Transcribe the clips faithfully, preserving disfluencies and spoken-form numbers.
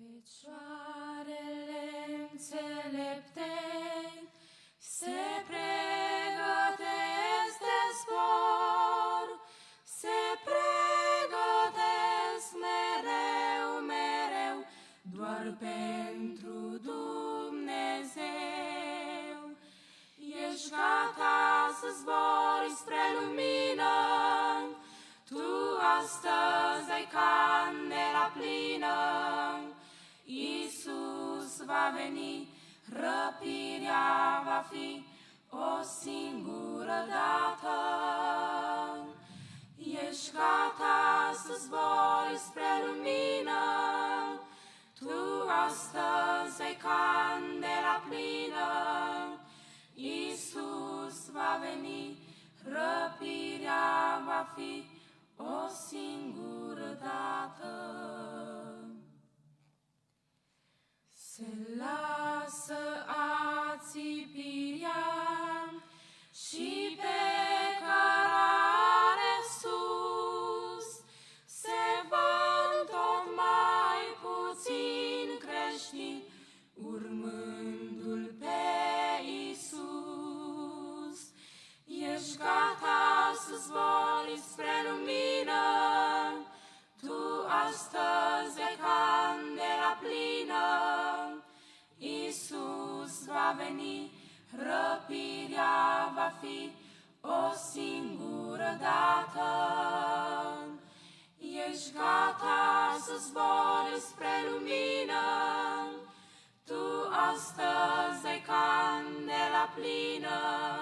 Fecioarele înțelepte se pregătesc de zbor, se pregătesc mereu, mereu, doar pentru Dumnezeu. Ești gata să zbori spre lumină, tu astăzi ai candela plină. Iisus va veni, răpirea va fi o singură dată. Ești gata să zbori spre lumină, tu astăzi ai candela plină. Iisus va veni, răpirea va fi o singură dată. Se lasă ațipirea și pe cărare sus se văd tot mai puțin creștini urmându-L pe Iisus. Ești gata să zbori spre lumină, tu astăzi ai candela plină. Iisus va veni, răpirea va fi o singură dată. Ești gata să zbori spre lumină, tu astăzi ai candela plină.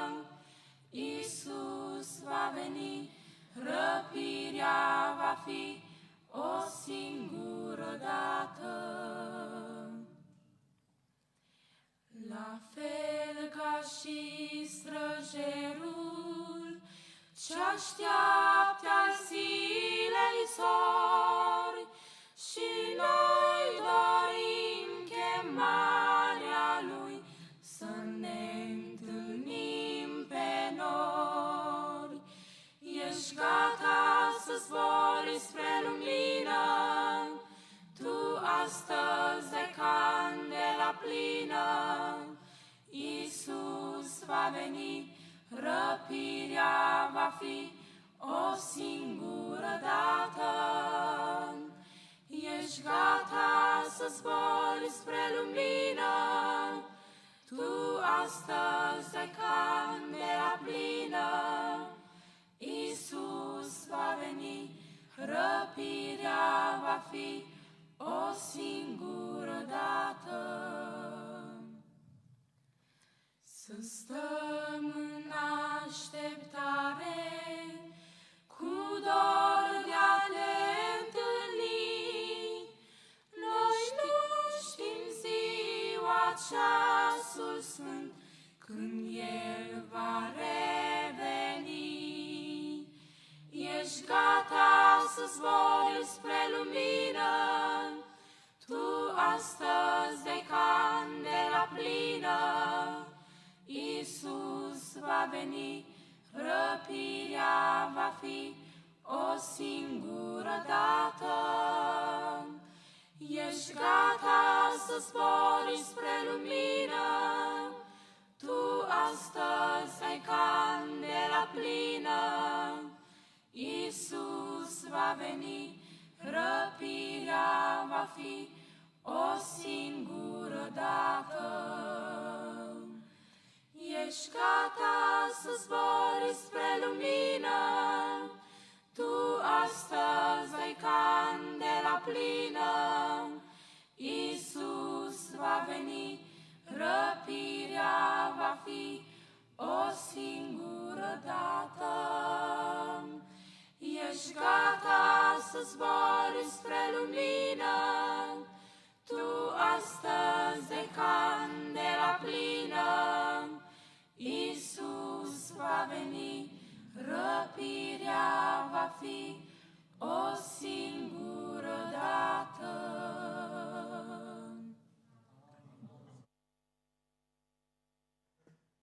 Iisus va veni, răpirea va fi o singură dată. La fel ca și străjerul ce-așteaptă al zilei zori, și noi dorim chemarea Lui să ne întâlnim pe nori. Ești gata să zbori spre lumină, tu astăzi ai candela plină. Iisus va veni, răpirea va fi o singură dată. Ești gata să zbori spre lumină, tu astăzi ai candela plină. Iisus va veni, răpirea va fi o singură dată. Să stăm în așteptare, cu dor de a ne întâlni. Noi nu știm ziua, ceasul sfânt, când El va reveni. Ești gata să zbori spre lumină, tu astăzi ai candela plină. Iisus va veni, răpirea va fi o singură dată. Ești gata să zbori spre lumină, tu astăzi ai candela plină. Iisus va veni, răpirea va fi o singură dată. Ești gata să zbori spre lumină, tu astăzi ai candela plină. Iisus va veni, răpirea va fi o singură dată. Ești gata să zbori spre lumină, tu astăzi ai candela plină. Iisus va veni, răpirea va fi o singură